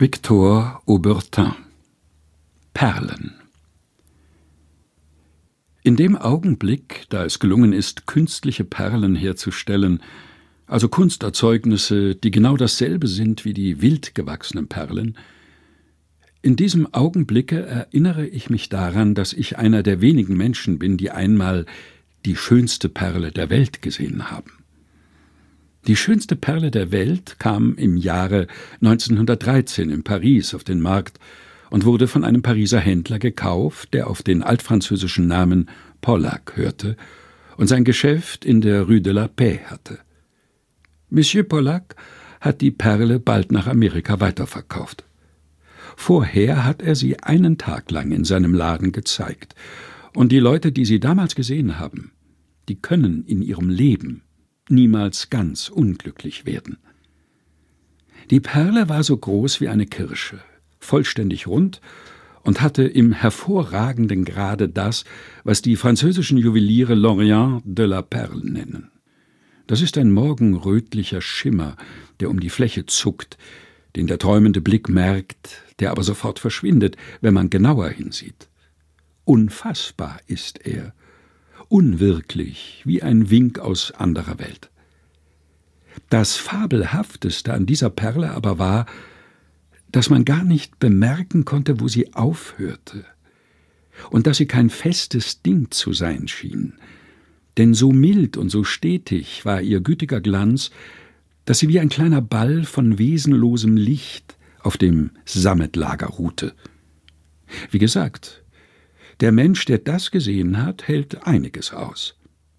Victor Auburtin. Perlen. In dem Augenblick, da es gelungen ist, künstliche Perlen herzustellen, also Kunsterzeugnisse, die genau dasselbe sind wie die wild gewachsenen Perlen, in diesem Augenblicke erinnere ich mich daran, dass ich einer der wenigen Menschen bin, die einmal die schönste Perle der Welt gesehen haben. Die schönste Perle der Welt kam im Jahre 1913 in Paris auf den Markt und wurde von einem Pariser Händler gekauft, der auf den altfranzösischen Namen Pollack hörte und sein Geschäft in der Rue de la Paix hatte. Monsieur Pollack hat die Perle bald nach Amerika weiterverkauft. Vorher hat er sie einen Tag lang in seinem Laden gezeigt, und die Leute, die sie damals gesehen haben, die können in ihrem Leben niemals ganz unglücklich werden. Die Perle war so groß wie eine Kirsche, vollständig rund und hatte im hervorragenden Grade das, was die französischen Juweliere l'Orient de la Perle nennen. Das ist ein morgenrötlicher Schimmer, der um die Fläche zuckt, den der träumende Blick merkt, der aber sofort verschwindet, wenn man genauer hinsieht. Unfassbar ist er, unwirklich, wie ein Wink aus anderer Welt. Das Fabelhafteste an dieser Perle aber war, dass man gar nicht bemerken konnte, wo sie aufhörte, und dass sie kein festes Ding zu sein schien, denn so mild und so stetig war ihr gütiger Glanz, dass sie wie ein kleiner Ball von wesenlosem Licht auf dem Sammetlager ruhte. Wie gesagt, der Mensch, der das gesehen hat, hält einiges aus.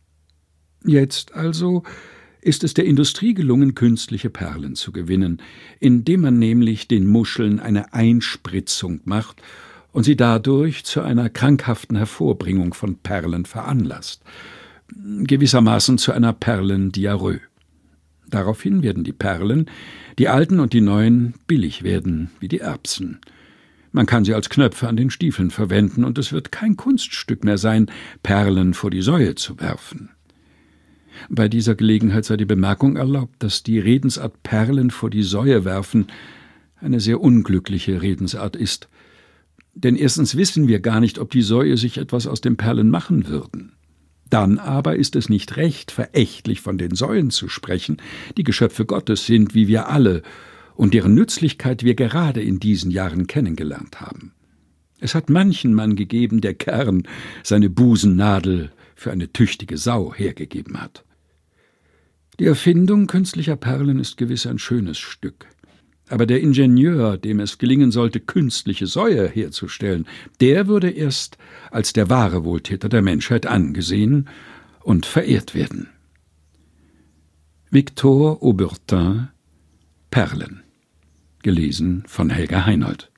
Jetzt also ist es der Industrie gelungen, künstliche Perlen zu gewinnen, indem man nämlich den Muscheln eine Einspritzung macht und sie dadurch zu einer krankhaften Hervorbringung von Perlen veranlasst, gewissermaßen zu einer Perlendiarrhoe. Daraufhin werden die Perlen, die alten und die neuen, billig werden wie die Erbsen. Man kann sie als Knöpfe an den Stiefeln verwenden, und es wird kein Kunststück mehr sein, Perlen vor die Säue zu werfen. Bei dieser Gelegenheit sei die Bemerkung erlaubt, dass die Redensart Perlen vor die Säue werfen eine sehr unglückliche Redensart ist. Denn erstens wissen wir gar nicht, ob die Säue sich etwas aus den Perlen machen würden. Dann aber ist es nicht recht, verächtlich von den Säuen zu sprechen, die Geschöpfe Gottes sind, wie wir alle, und deren Nützlichkeit wir gerade in diesen Jahren kennengelernt haben. Es hat manchen Mann gegeben, der gern seine Busennadel für eine tüchtige Sau hergegeben hat. Die Erfindung künstlicher Perlen ist gewiss ein schönes Stück. Aber der Ingenieur, dem es gelingen sollte, künstliche Säue herzustellen, der würde erst als der wahre Wohltäter der Menschheit angesehen und verehrt werden. Victor Auburtin, Perlen. Gelesen von Helga Heinold.